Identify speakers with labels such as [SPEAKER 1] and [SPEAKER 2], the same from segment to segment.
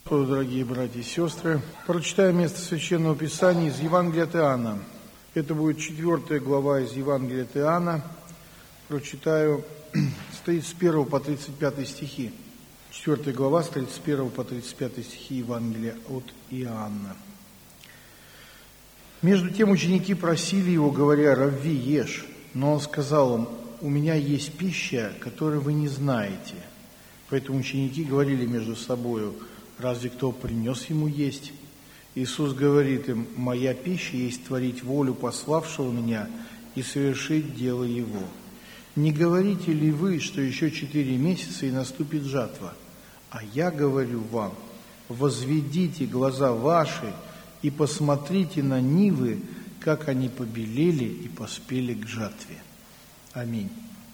[SPEAKER 1] Дорогие братья и сестры, прочитаем место Священного Писания из Евангелия от Иоанна. Это будет 4 глава из Евангелия от Иоанна. Прочитаю с 31 по 35 стихи. 4 глава с 31 по 35 стихи Евангелия от Иоанна. Между тем ученики просили его, говоря: «Равви, ешь». Но он сказал им: «У меня есть пища, которую вы не знаете». Поэтому ученики говорили между собою: «Разве кто принес ему есть?» Иисус говорит им: «Моя пища есть творить волю пославшего меня и совершить дело его. Не говорите ли вы, что еще 4 месяца и наступит жатва? А я говорю вам: возведите глаза ваши и посмотрите на нивы, как они побелели и поспели к жатве». Аминь.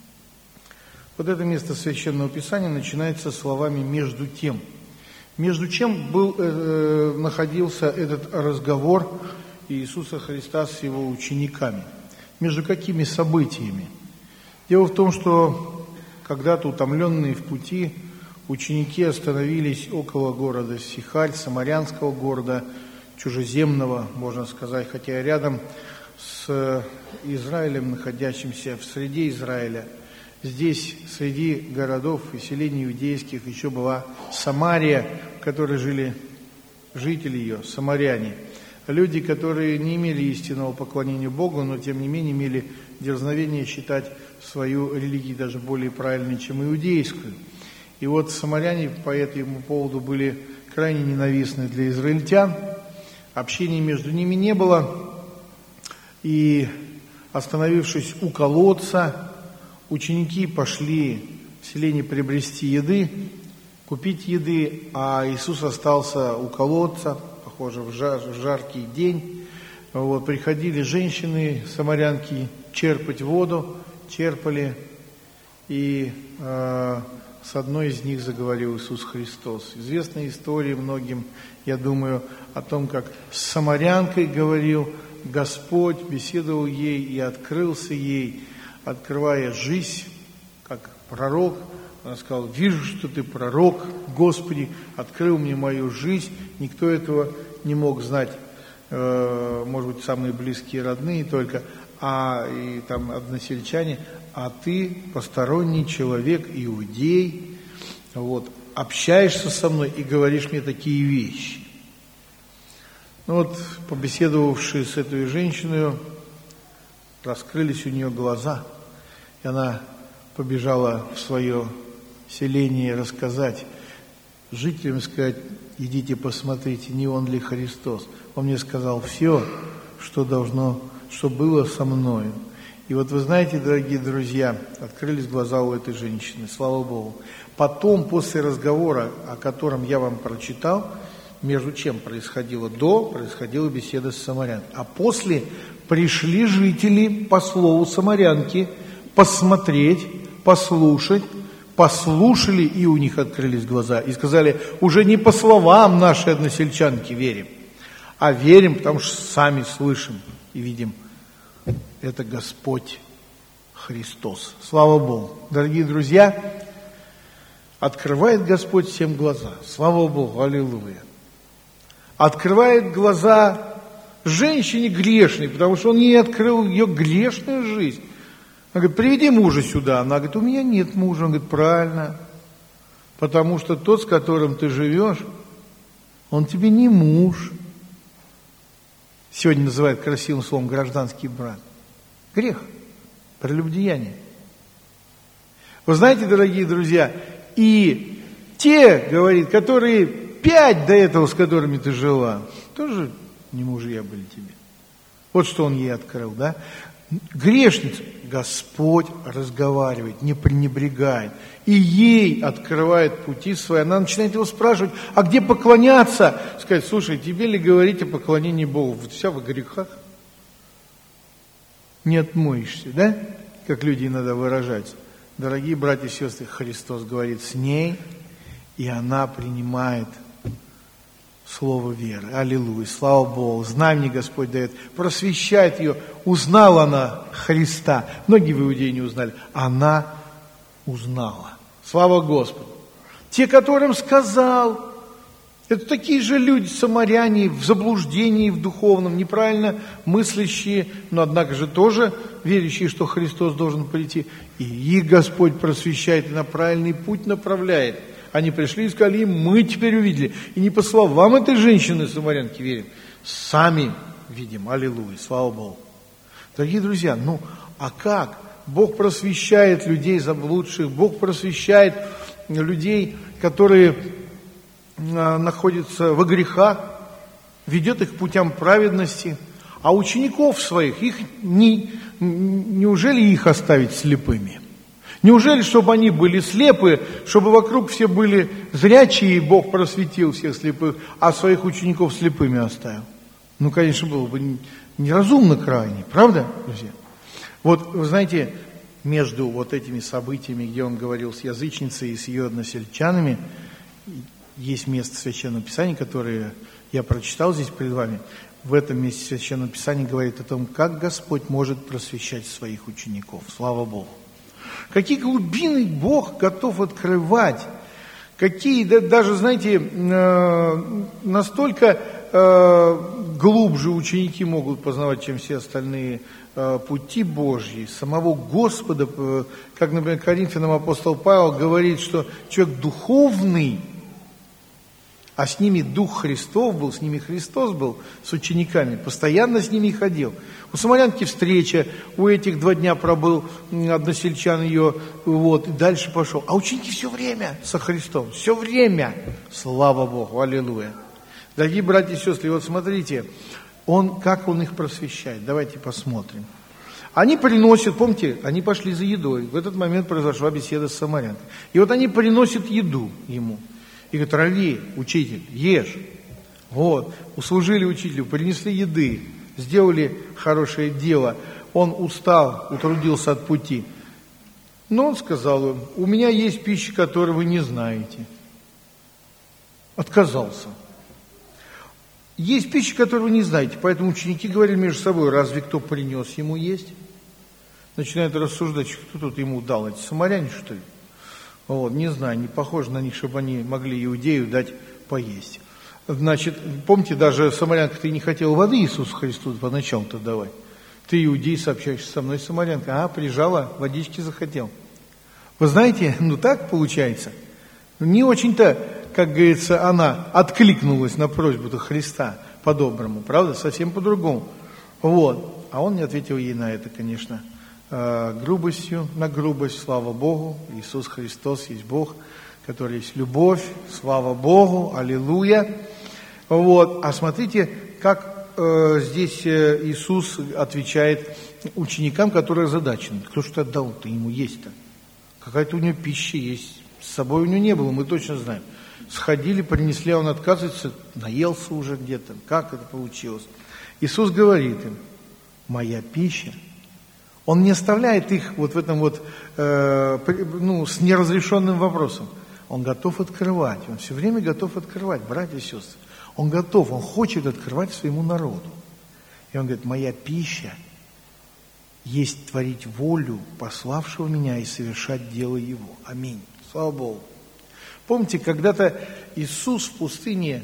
[SPEAKER 1] Вот это место Священного Писания начинается словами «между тем». Между чем находился этот разговор Иисуса Христа с его учениками? Между какими событиями? Дело в том, что когда-то, утомленные в пути, ученики остановились около города Сихарь, самарянского города, чужеземного, можно сказать, хотя рядом с Израилем, находящимся в среде Израиля. Здесь, среди городов и селений иудейских, еще была Самария, в которой жили жители ее, самаряне. Люди, которые не имели истинного поклонения Богу, но тем не менее имели дерзновение считать свою религию даже более правильной, чем иудейскую. И вот самаряне по этому поводу были крайне ненавистны для израильтян. Общения между ними не было. И, остановившись у колодца, ученики пошли в селение приобрести еды, купить еды, а Иисус остался у колодца, похоже, в жаркий день. Вот, приходили женщины, самарянки, черпать воду, черпали, и с одной из них заговорил Иисус Христос. Известная история многим, я думаю, о том, как с самарянкой говорил Господь, беседовал ей и открылся ей, открывая жизнь, как пророк. Она сказала: «Вижу, что ты пророк, Господи, открыл мне мою жизнь». Никто этого не мог знать, может быть, самые близкие родные только, и там односельчане, а ты, посторонний человек, иудей, вот, общаешься со мной и говоришь мне такие вещи. Ну вот, побеседовавши с этой женщиной, раскрылись у нее глаза, и она побежала в свое селение рассказать жителям, сказать: идите посмотрите, не он ли Христос. Он мне сказал все, что было со мною. И вот вы знаете, дорогие друзья, открылись глаза у этой женщины, слава Богу. Потом, после разговора, о котором я вам прочитал, между чем происходило беседа с самарянкой, а после пришли жители по слову самарянки посмотреть, послушать, послушали, и у них открылись глаза, и сказали: уже не по словам нашей односельчанки верим, а верим, потому что сами слышим и видим, это Господь Христос. Слава Богу. Дорогие друзья, открывает Господь всем глаза. Слава Богу, аллилуйя. Открывает глаза женщине грешной, потому что Он ей открыл ее грешную жизнь. Она говорит: приведи мужа сюда. Она говорит: у меня нет мужа. Он говорит: правильно, потому что тот, с которым ты живешь, он тебе не муж. Сегодня называют красивым словом гражданский брак. Грех, прелюбодеяние. Вы знаете, дорогие друзья, и те, говорит, которые 5 до этого, с которыми ты жила, тоже не мужья были тебе. Вот что он ей открыл, да? Грешница, Господь разговаривает, не пренебрегает, и ей открывает пути свои. Она начинает его спрашивать: а где поклоняться? Сказать: слушай, тебе ли говорить о поклонении Богу? Вот вся в грехах. Не отмоешься, да? Как люди иногда выражаются. Дорогие братья и сестры, Христос говорит с ней, и она принимает слово веры. Аллилуйя, слава Богу. Знамение Господь дает, просвещает ее. Узнала она Христа. Многие в Иудее не узнали. Она узнала. Слава Господу. Те, которым сказал: Это такие же люди, самаряне, в заблуждении, в духовном, неправильно мыслящие, но однако же тоже верящие, что Христос должен прийти. И их Господь просвещает и на правильный путь направляет. Они пришли и сказали им: мы теперь увидели. И не по словам этой женщины самарянки верим, сами видим. Аллилуйя, слава Богу. Дорогие друзья, а как? Бог просвещает людей заблудших, Бог просвещает людей, которые находятся во грехах, ведет их путям праведности, а учеников своих, неужели их оставить слепыми? Неужели, чтобы они были слепы, чтобы вокруг все были зрячие, и Бог просветил всех слепых, а своих учеников слепыми оставил? Конечно, было бы неразумно крайне, правда, друзья? Вот, вы знаете, между вот этими событиями, где он говорил с язычницей и с ее односельчанами, есть место Священного Писания, которое я прочитал здесь перед вами. В этом месте Священного Писания говорит о том, как Господь может просвещать своих учеников. Слава Богу. Какие глубины Бог готов открывать. Какие, даже, знаете, настолько глубже ученики могут познавать, чем все остальные пути Божьи, самого Господа. Как, например, Коринфянам апостол Павел говорит, что человек духовный, а с ними Дух Христов был, с ними Христос был, с учениками, постоянно с ними ходил. У самарянки встреча, у этих 2 дня пробыл односельчан ее, и дальше пошел. А ученики все время со Христом, все время. Слава Богу, аллилуйя. Дорогие братья и сестры, вот смотрите, как он их просвещает. Давайте посмотрим. Они приносят, помните, они пошли за едой. В этот момент произошла беседа с самарянкой. И вот они приносят еду ему. И говорят: рави, учитель, ешь. Услужили учителю, принесли еды, сделали хорошее дело. Он устал, утрудился от пути. Но он сказал им: у меня есть пища, которую вы не знаете. Отказался. Есть пища, которую вы не знаете. Поэтому ученики говорили между собой: разве кто принес ему есть? Начинают рассуждать, кто тут ему дал, эти самаряне, что ли? Не знаю, не похоже на них, чтобы они могли иудею дать поесть. Значит, помните, даже самарянка-то и не хотела воды Иисусу Христу поначалу-то давать. Ты, иудей, сообщаешься со мной, самарянка. Прижала, водички захотел. Вы знаете, так получается. Не очень-то, как говорится, она откликнулась на просьбу-то Христа по-доброму, правда? Совсем по-другому. А он не ответил ей на это, конечно, грубостью на грубость. Слава Богу, Иисус Христос есть Бог, который есть любовь. Слава Богу, аллилуйя. А смотрите, как здесь Иисус отвечает ученикам, которые озадачены. Кто что отдал-то ему есть-то? Какая-то у него пища есть. С собой у него не было, мы точно знаем. Сходили, принесли, а он отказывается, наелся уже где-то. Как это получилось? Иисус говорит им: моя пища. Он не оставляет их в этом с неразрешенным вопросом. Он готов открывать, он все время готов открывать, братья и сестры. Он готов, он хочет открывать своему народу. И он говорит: моя пища есть творить волю пославшего меня и совершать дело его. Аминь. Слава Богу. Помните, когда-то Иисус в пустыне,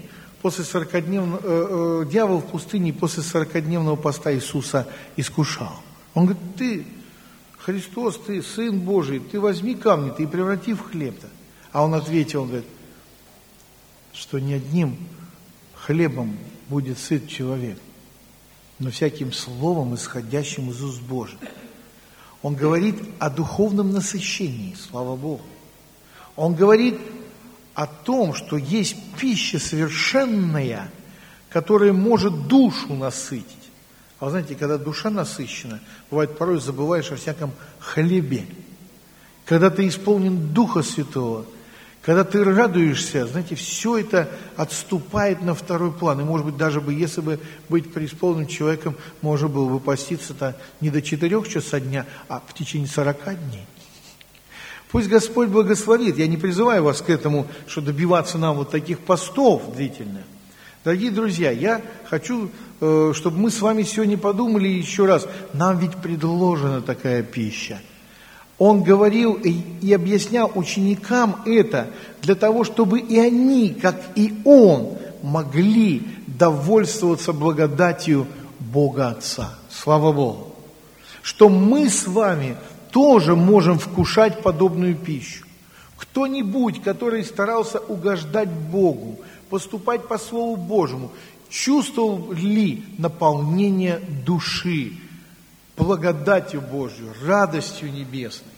[SPEAKER 1] дьявол в пустыне после 40-дневного поста Иисуса искушал. Он говорит: ты, Христос, ты Сын Божий, ты возьми камни, ты и преврати в хлеб-то. А он ответил, он говорит, что не одним хлебом будет сыт человек, но всяким словом, исходящим из уст Божьих. Он говорит о духовном насыщении, слава Богу. Он говорит о том, что есть пища совершенная, которая может душу насытить. А вы знаете, когда душа насыщена, бывает, порой забываешь о всяком хлебе. Когда ты исполнен Духа Святого, когда ты радуешься, знаете, все это отступает на второй план. И, может быть, даже если бы быть преисполненным человеком, можно было бы поститься-то не до 4 часа дня, а в течение 40 дней. Пусть Господь благословит. Я не призываю вас к этому, что добиваться нам таких постов длительных. Дорогие друзья, я хочу, чтобы мы с вами сегодня подумали еще раз. Нам ведь предложена такая пища. Он говорил и объяснял ученикам это для того, чтобы и они, как и он, могли довольствоваться благодатью Бога Отца. Слава Богу! Что мы с вами тоже можем вкушать подобную пищу. Кто-нибудь, который старался угождать Богу, поступать по Слову Божьему, чувствовал ли наполнение души благодатью Божью, радостью небесной?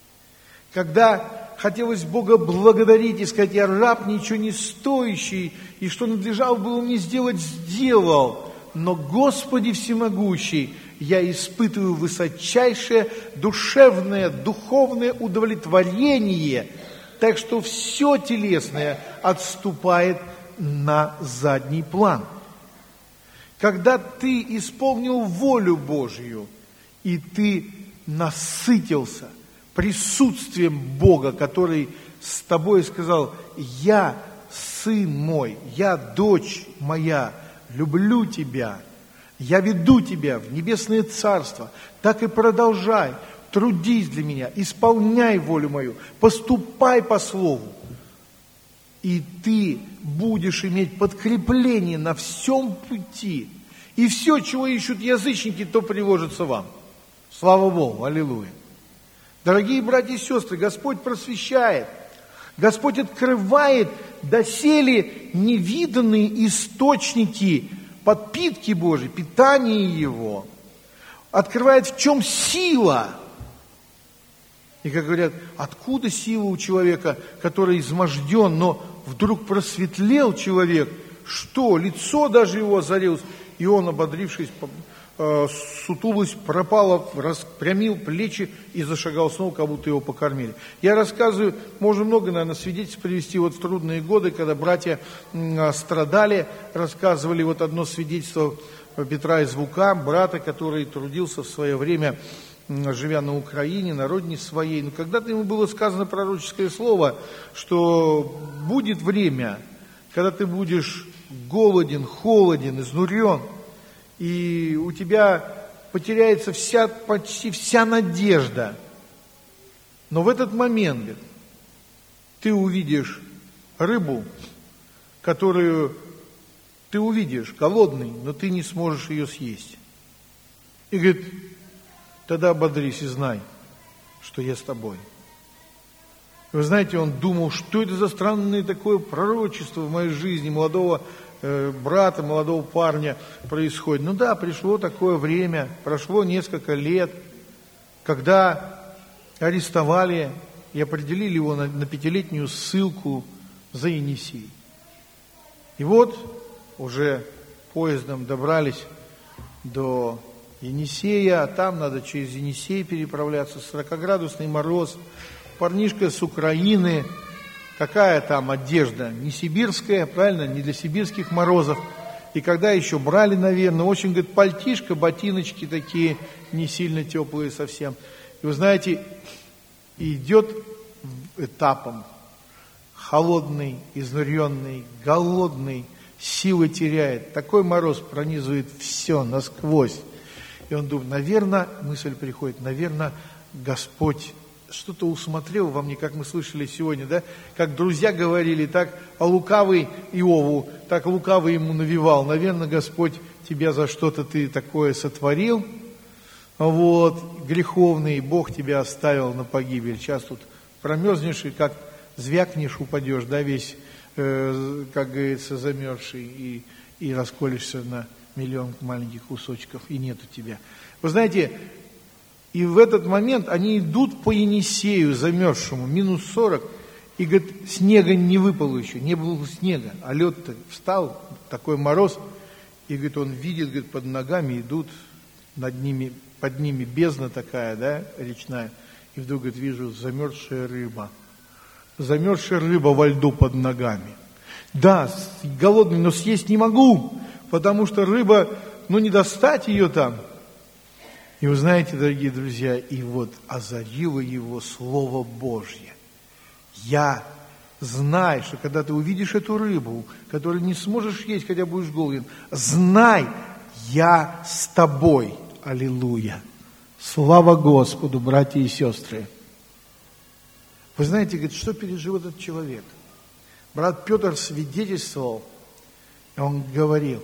[SPEAKER 1] Когда хотелось Бога благодарить и сказать: я раб, ничего не стоящий, и что надлежало было мне сделать, сделал. Но, Господи всемогущий, я испытываю высочайшее душевное, духовное удовлетворение, так что все телесное отступает на задний план. Когда ты исполнил волю Божью, и ты насытился присутствием Бога, который с тобой сказал: я сын мой, я дочь моя, люблю тебя, я веду тебя в небесное царство, так и продолжай, трудись для меня, исполняй волю мою, поступай по слову. И ты будешь иметь подкрепление на всем пути. И все, чего ищут язычники, то приложится вам. Слава Богу, аллилуйя. Дорогие братья и сестры, Господь просвещает, Господь открывает доселе невиданные источники подпитки Божьей, питания Его. Открывает, в чем сила. И, как говорят, откуда сила у человека, который изможден, но вдруг просветлел человек, что лицо даже его озарилось, и он, ободрившись, сутулость пропала, распрямил плечи и зашагал снова, как будто его покормили. Я рассказываю, можно много, наверное, свидетельств привести вот в трудные годы, когда братья страдали, рассказывали вот одно свидетельство Петра из Вука, брата, который трудился в свое время, живя на Украине, на родине своей. Но когда-то ему было сказано пророческое слово, что будет время, когда ты будешь голоден, холоден, изнурен, и у тебя потеряется почти вся надежда. Но в этот момент, говорит, ты увидишь рыбу, которую ты увидишь голодный, но ты не сможешь ее съесть. И говорит, тогда ободрись и знай, что я с тобой. Вы знаете, он думал, что это за странное такое пророчество в моей жизни, молодого брата, молодого парня происходит. Ну да, пришло такое время, прошло несколько лет, когда арестовали и определили его на 5-летнюю ссылку за Енисей. И вот уже поездом добрались до Енисея, а там надо через Енисей переправляться, 40-градусный мороз, парнишка с Украины. Какая там одежда? Не сибирская, правильно? Не для сибирских морозов. И когда еще брали, наверное, очень, говорит, пальтишко, ботиночки такие, не сильно теплые совсем. И вы знаете, идет этапом. Холодный, изнуренный, голодный, силы теряет. Такой мороз пронизывает все насквозь. И он думает, наверное, мысль приходит, наверное, Господь что-то усмотрел во мне, как мы слышали сегодня, да? Как друзья говорили, так лукавый Иову, так лукавый ему навевал. Наверное, Господь тебя за что-то ты такое сотворил, вот, греховный, Бог тебя оставил на погибель. Сейчас тут промерзнешь и как звякнешь, упадешь, да, весь, как говорится, замерзший и расколешься на миллион маленьких кусочков, и нету тебя. Вы знаете, и в этот момент они идут по Енисею замерзшему, минус 40, и, говорит, снега не выпало еще, не было снега, а лед-то встал, такой мороз, и, говорит, он видит, говорит, под ногами идут, над ними, под ними бездна такая, да, речная, и вдруг, говорит, вижу замерзшая рыба во льду под ногами. Да, голодный, но съесть не могу, потому что рыба, ну, не достать ее там. И вы знаете, дорогие друзья, и вот озарило его Слово Божье. Я знаю, что когда ты увидишь эту рыбу, которую не сможешь есть, хотя будешь голоден, знай, я с тобой. Аллилуйя. Слава Господу, братья и сестры. Вы знаете, говорит, что пережил этот человек? Брат Петр свидетельствовал, и он говорил,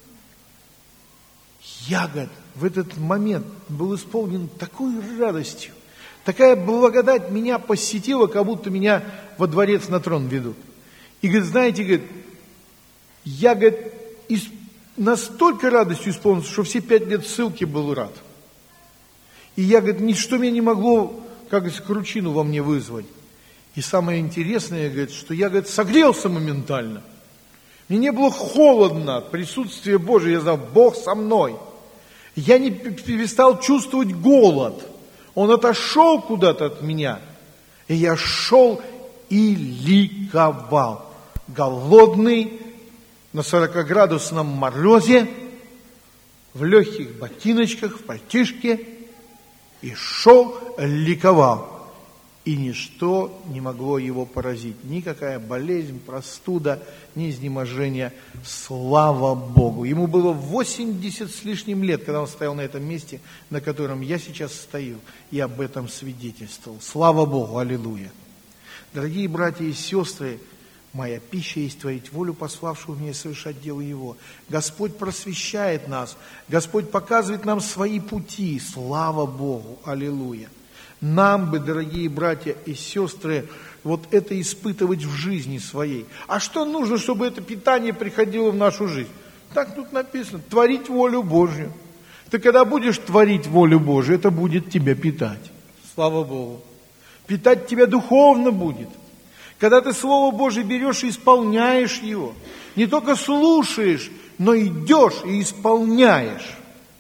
[SPEAKER 1] я, говорит, в этот момент был исполнен такой радостью, такая благодать меня посетила, как будто меня во дворец на трон ведут. И, говорит, знаете, говорит, я, говорит, настолько радостью исполнился, что все 5 лет ссылки был рад. И я, говорит, ничто меня не могло, как говорится, кручину во мне вызвать. И самое интересное, говорит, что я, говорит, согрелся моментально. Мне не было холодно от присутствия Божия, я знал, Бог со мной. Я не перестал чувствовать голод. Он отошел куда-то от меня. И я шел и ликовал. Голодный, на 40-градусном морозе, в легких ботиночках, в пальтишке, и шел, ликовал. И ничто не могло его поразить. Никакая болезнь, простуда, ни изнеможение. Слава Богу! Ему было 80 с лишним лет, когда он стоял на этом месте, на котором я сейчас стою, и об этом свидетельствовал. Слава Богу! Аллилуйя! Дорогие братья и сестры, моя пища есть творить волю пославшего меня и совершать дело Его. Господь просвещает нас, Господь показывает нам свои пути. Слава Богу! Аллилуйя! Нам бы, дорогие братья и сестры, вот это испытывать в жизни своей. А что нужно, чтобы это питание приходило в нашу жизнь? Так тут написано, творить волю Божью. Ты когда будешь творить волю Божью, это будет тебя питать. Слава Богу. Питать тебя духовно будет. Когда ты Слово Божие берешь и исполняешь его, не только слушаешь, но идешь и исполняешь.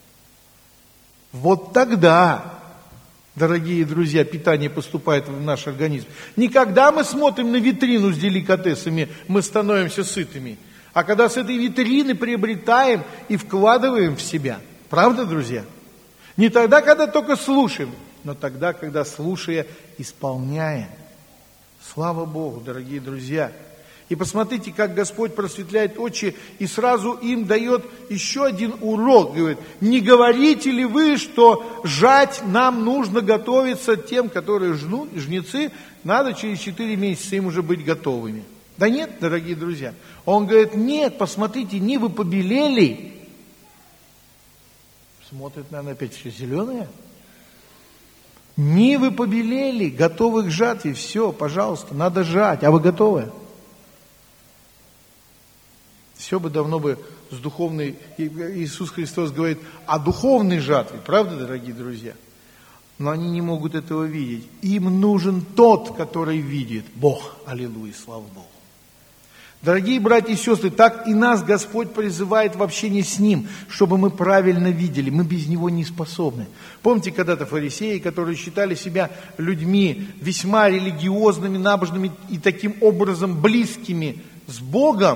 [SPEAKER 1] Вот тогда, дорогие друзья, питание поступает в наш организм. Не когда мы смотрим на витрину с деликатесами, мы становимся сытыми, а когда с этой витрины приобретаем и вкладываем в себя. Правда, друзья? Не тогда, когда только слушаем, но тогда, когда, слушая, исполняем. Слава Богу, дорогие друзья. И посмотрите, как Господь просветляет очи и сразу им дает еще один урок. Говорит, не говорите ли вы, что жать нам нужно готовиться тем, которые жнецы, надо через 4 месяца им уже быть готовыми. Да нет, дорогие друзья. Он говорит, нет, посмотрите, нивы побелели. Смотрит, наверное, опять все зеленое. Нивы побелели, готовы к жатве, все, пожалуйста, надо жать, а вы готовы? Все бы давно бы с духовной, Иисус Христос говорит о духовной жатве, правда, дорогие друзья? Но они не могут этого видеть. Им нужен тот, который видит, Бог. Аллилуйя, слава Богу. Дорогие братья и сестры, так и нас Господь призывает в общении с Ним, чтобы мы правильно видели. Мы без Него не способны. Помните, когда-то фарисеи, которые считали себя людьми весьма религиозными, набожными и таким образом близкими с Богом,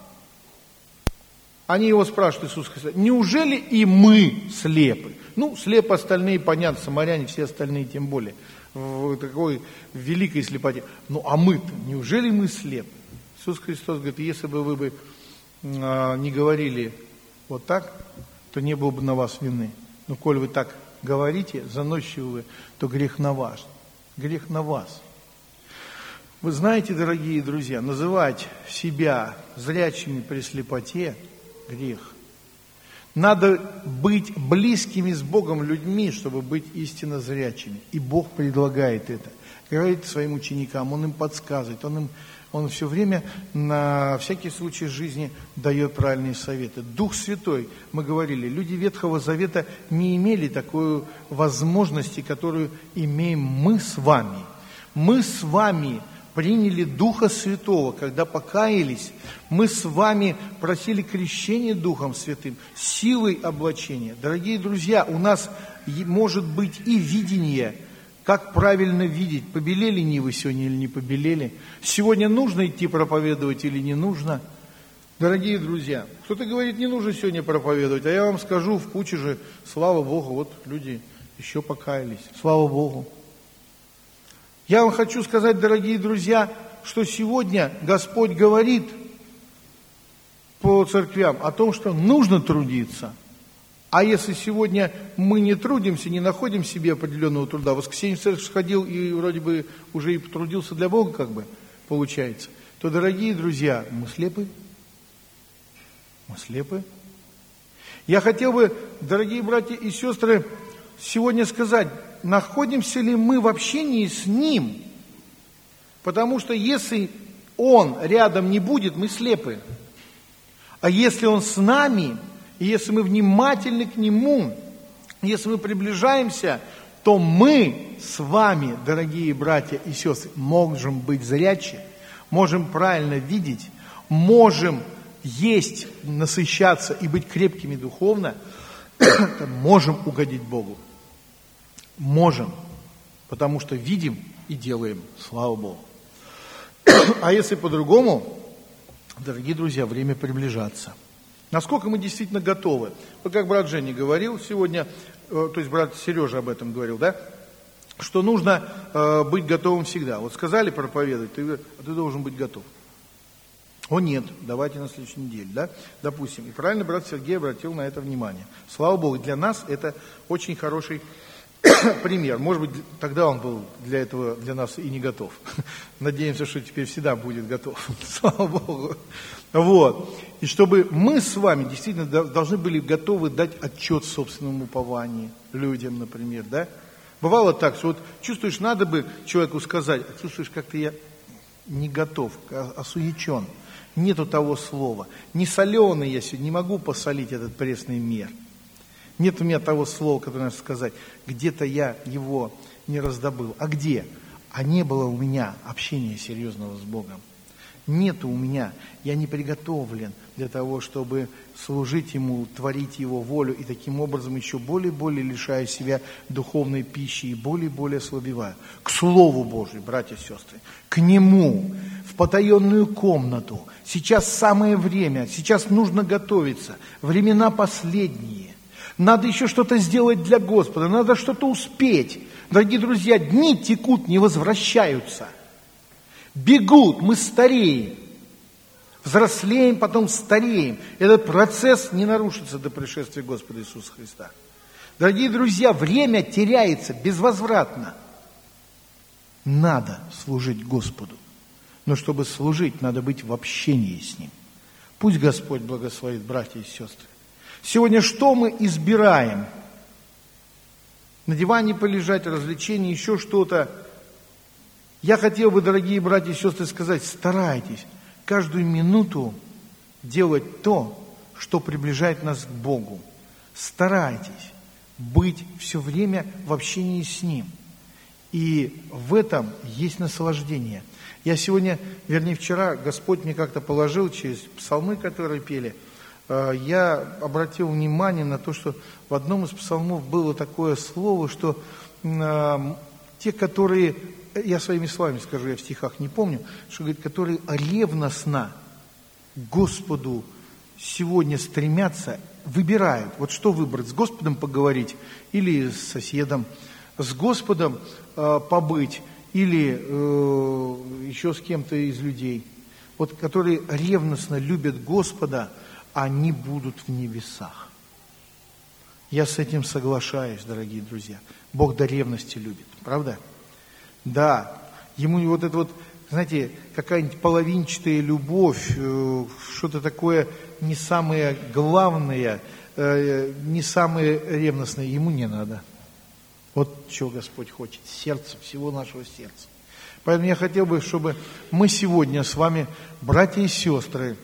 [SPEAKER 1] они его спрашивают, Иисус Христос, неужели и мы слепы? Ну, слепы остальные, понятно, самаряне, все остальные тем более, в такой великой слепоте. Ну, а мы-то, неужели мы слепы? Иисус Христос говорит, если бы вы бы не говорили вот так, то не было бы на вас вины. Но коль вы так говорите, заносчивы вы, то грех на вас. Грех на вас. Вы знаете, дорогие друзья, называть себя зрячими при слепоте – грех. Надо быть близкими с Богом людьми, чтобы быть истинно зрячими. И Бог предлагает это. Говорит своим ученикам, Он им подсказывает, Он все время на всякий случай жизни дает правильные советы. Дух Святой, мы говорили, люди Ветхого Завета не имели такой возможности, которую имеем мы с вами. Мы с вами приняли Духа Святого, когда покаялись. Мы с вами просили крещения Духом Святым, силой облачения. Дорогие друзья, у нас может быть и видение, как правильно видеть, побелели нивы сегодня или не побелели. Сегодня нужно идти проповедовать или не нужно. Дорогие друзья, кто-то говорит, не нужно сегодня проповедовать, а я вам скажу, в куче же, слава Богу, вот люди еще покаялись, слава Богу. Я вам хочу сказать, дорогие друзья, что сегодня Господь говорит по церквям о том, что нужно трудиться, А если сегодня мы не трудимся, не находим себе определенного труда, в воскресенье в церковь сходил и вроде бы уже и потрудился для Бога, как бы получается, то, дорогие друзья, мы слепы. Мы слепы. Я хотел бы, дорогие братья и сестры, сегодня сказать, находимся ли мы в общении с Ним? Потому что если Он рядом не будет, мы слепы. А если Он с нами, и если мы внимательны к Нему, если мы приближаемся, то мы с вами, дорогие братья и сестры, можем быть зрячи, можем правильно видеть, можем есть, насыщаться и быть крепкими духовно, можем угодить Богу. Можем, потому что видим и делаем, слава Богу. А если по-другому, дорогие друзья, время приближаться. Насколько мы действительно готовы? Вот как брат Женя говорил сегодня, то есть брат Сережа об этом говорил, да, что нужно быть готовым всегда. Вот сказали проповедовать, ты должен быть готов. О нет, давайте на следующей неделе, да, допустим. И правильно брат Сергей обратил на это внимание. Слава Богу, для нас это очень хороший пример. Может быть, тогда он был для этого, для нас и не готов. Надеемся, что теперь всегда будет готов. Слава Богу. Вот. И чтобы мы с вами действительно должны были готовы дать отчет собственному упованию людям, например, да. Бывало так, что вот чувствуешь, надо бы человеку сказать, а чувствуешь, как-то я не готов, осуечен. Нету того слова. Не соленый я сегодня, не могу посолить этот пресный мир. Нет у меня того слова, которое надо сказать. Где-то я его не раздобыл. А где? А не было у меня общения серьезного с Богом. Нету у меня. Я не приготовлен для того, чтобы служить Ему, творить Его волю. И таким образом еще более и более лишаю себя духовной пищи и более и более ослабеваю. К Слову Божию, братья и сестры, к Нему, в потаенную комнату. Сейчас самое время, сейчас нужно готовиться. Времена последние. Надо еще что-то сделать для Господа, надо что-то успеть. Дорогие друзья, дни текут, не возвращаются. Бегут, мы стареем. Взрослеем, потом стареем. Этот процесс не нарушится до пришествия Господа Иисуса Христа. Дорогие друзья, время теряется безвозвратно. Надо служить Господу. Но чтобы служить, надо быть в общении с Ним. Пусть Господь благословит, братья и сестры. Сегодня что мы избираем? На диване полежать, развлечения, еще что-то. Я хотел бы, дорогие братья и сестры, сказать, старайтесь каждую минуту делать то, что приближает нас к Богу. Старайтесь быть все время в общении с Ним. И в этом есть наслаждение. Я сегодня, вернее вчера, Господь мне как-то положил через псалмы, которые пели, я обратил внимание на то, что в одном из псалмов было такое слово, что те, которые, я своими словами скажу, я в стихах не помню, что говорит, которые ревностно к Господу сегодня стремятся, выбирают. Вот что выбрать, с Господом поговорить или с соседом, с Господом побыть или еще с кем-то из людей. Вот которые ревностно любят Господа, они будут в небесах. Я с этим соглашаюсь, дорогие друзья. Бог до ревности любит, правда? Да, Ему вот это вот, знаете, какая-нибудь половинчатая любовь, что-то такое не самое главное, не самое ревностное, Ему не надо. Вот чего Господь хочет, сердце, всего нашего сердца. Поэтому я хотел бы, чтобы мы сегодня с вами, братья и сестры,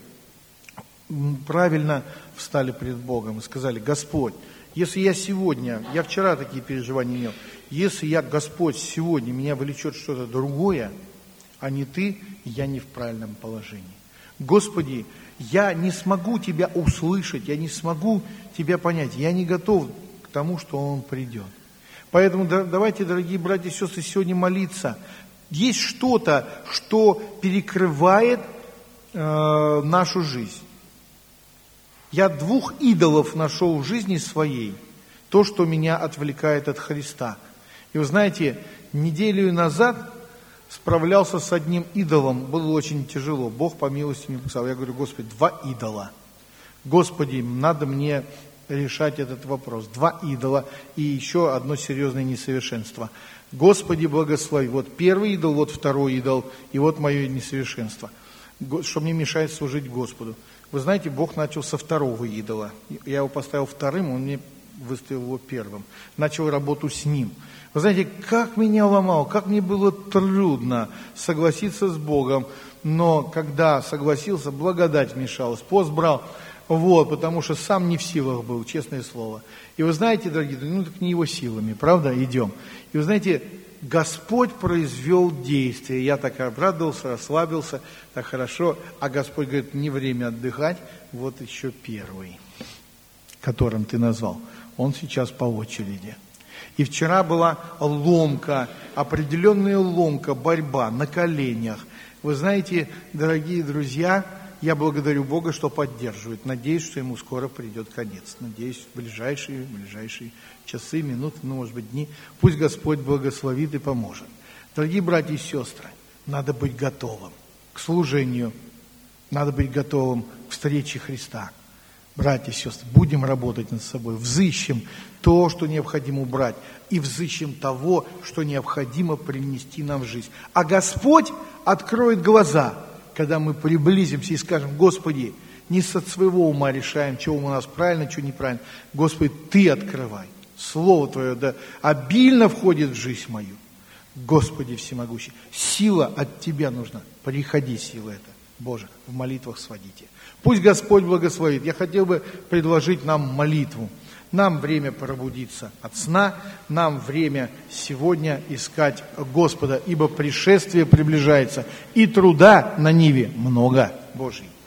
[SPEAKER 1] правильно встали пред Богом и сказали, Господь, если я сегодня, я вчера такие переживания имел, если я, Господь, сегодня меня влечет что-то другое, а не Ты, я не в правильном положении. Господи, я не смогу Тебя услышать, я не смогу Тебя понять, я не готов к тому, что Он придет. Поэтому давайте, дорогие братья и сестры, сегодня молиться. Есть что-то, что перекрывает нашу жизнь. Я 2 идолов нашел в жизни своей, то, что меня отвлекает от Христа. И вы знаете, неделю назад справлялся с одним идолом, было очень тяжело. Бог по милости мне писал. Я говорю, Господи, 2 идола. Господи, надо мне решать этот вопрос. 2 идола и еще одно серьезное несовершенство. Господи, благослови. Вот первый идол, вот второй идол, и вот мое несовершенство. Что мне мешает служить Господу. Вы знаете, Бог начал со второго идола. Я его поставил вторым, он мне выставил его первым. Начал работу с ним. Вы знаете, как меня ломал, как мне было трудно согласиться с Богом. Но когда согласился, благодать вмешалась, пост брал. Вот, потому что сам не в силах был, честное слово. И вы знаете, дорогие друзья, ну так не его силами, правда, идем. И вы знаете, Господь произвел действие. Я так обрадовался, расслабился, так хорошо. А Господь говорит, не время отдыхать, вот еще первый, которым ты назвал. Он сейчас по очереди. И вчера была ломка, определенная ломка, борьба на коленях. Вы знаете, дорогие друзья, я благодарю Бога, что поддерживает. Надеюсь, что ему скоро придет конец. Надеюсь, в ближайшие часы, минуты, ну, может быть, дни. Пусть Господь благословит и поможет. Дорогие братья и сестры, надо быть готовым к служению. Надо быть готовым к встрече Христа. Братья и сестры, будем работать над собой. Взыщем то, что необходимо убрать. И взыщем того, что необходимо принести нам в жизнь. А Господь откроет глаза, когда мы приблизимся и скажем, Господи, не со своего ума решаем, что у нас правильно, что неправильно. Господи, Ты открывай. Слово Твое да обильно входит в жизнь мою. Господи всемогущий, сила от Тебя нужна. Приходи, сила эта. Боже, в молитвах сводите. Пусть Господь благословит. Я хотел бы предложить нам молитву. Нам время пробудиться от сна, нам время сегодня искать Господа, ибо пришествие приближается, и труда на ниве много Божий.